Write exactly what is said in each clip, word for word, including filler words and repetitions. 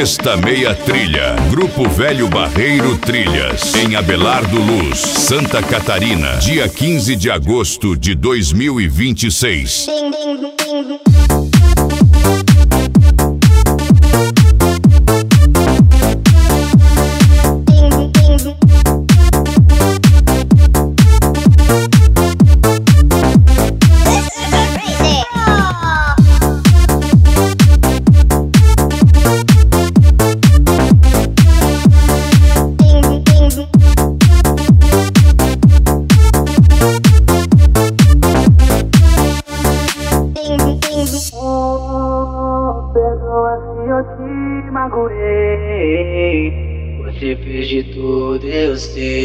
Sexta Meia Trilha. Grupo Velho Barreiro Trilhas. Em Abelardo Luz, Santa Catarina. Dia quinze de agosto de dois mil e vinte e seis. Eu te magoei, você fez de tudo, eu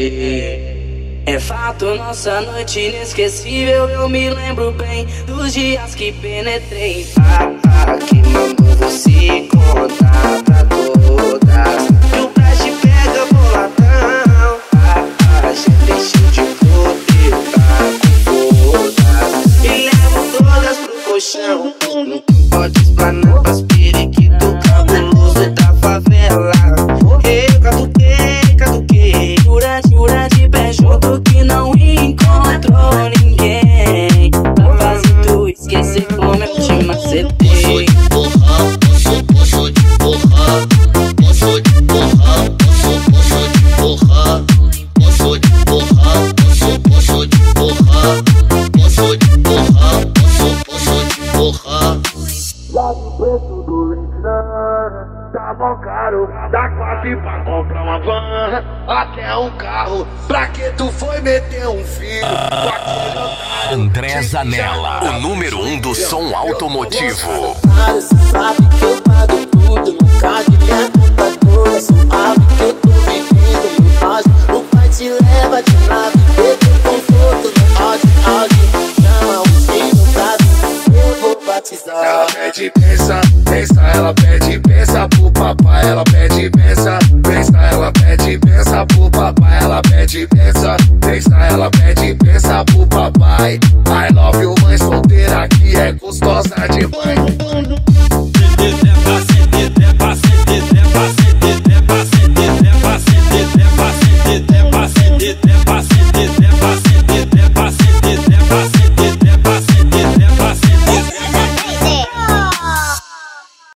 sei. É fato, nossa noite inesquecível. Eu me lembro bem dos dias que penetrei. Ah, ah, que mandou você contar pra todas. E o preste pega boladão. Ah, ah, já deixou de poder tá com todas. E levo todas pro colchão. Pode explanar pras periquitos cabuloso da favela. Eu catuquei, catuquei. Jura, jura de pé junto que não encontrou ninguém pra fazer tu esquecer como eu te macetei. Posso de porra, posso, posso de porra. Posso de porra, posso, posso de porra. Posso de porra, posso, posso de porra. Posso de porra, posso, posso de porra. Lá no preço do leitão, tá mó caro, dá quase pra comprar uma van, até um carro. Pra que tu foi meter um filho com aquele otário? André Zanella, o número um do som automotivo. Cê sabe que eu pago tudo, nunca de minha culpa toda. Sabe que eu tô vivendo no rádio, o pai te leva de nave, pego conforto no áudio, áudio. Chama o filho pra mim, eu vou batizar. Ela pede pensa, pensa, ela pede pensa pro papai. Ela pede pensa, pensa, ela pede pensa pro papai. Ela pede pensa, pensa, ela pede pensa pro papai. I love you, mãe solteira que é gostosa demais.